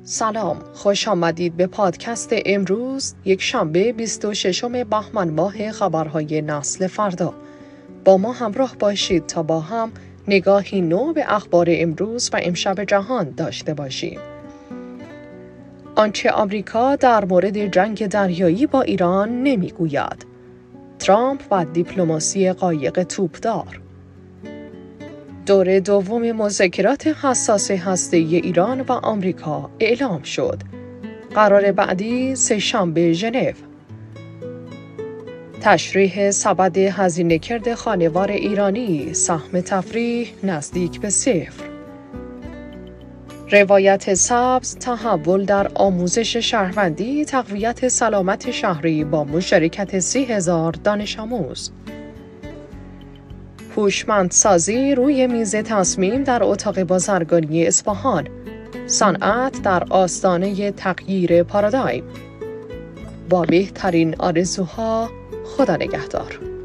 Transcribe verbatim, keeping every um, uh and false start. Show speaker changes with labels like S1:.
S1: سلام، خوش آمدید به پادکست امروز یک شنبه بیست و ششم بهمن ماه خبرهای نسل فردا. با ما همراه باشید تا با هم نگاهی نو به اخبار امروز و امشب جهان داشته باشیم. آنچه آمریکا در مورد جنگ دریایی با ایران نمیگوید. ترامپ و دیپلماسی قایق توپدار. دور دوم مذاکرات حساس هسته‌ای ایران و آمریکا اعلام شد. قرار بعدی سه‌شنبه ژنو. تشریح سبد هزینه‌کرد خانوار ایرانی، سهم تفریح نزدیک به صفر. روایت سبز، تحول در آموزش شهروندی، تقویت سلامت شهری با مشارکت سی هزار دانش آموز. هوشمندسازی روی میز تصمیم در اتاق بازرگانی اصفهان. صنعت در آستانه تغییر پارادایم. با بهترین آرزوها، خدا نگهدار.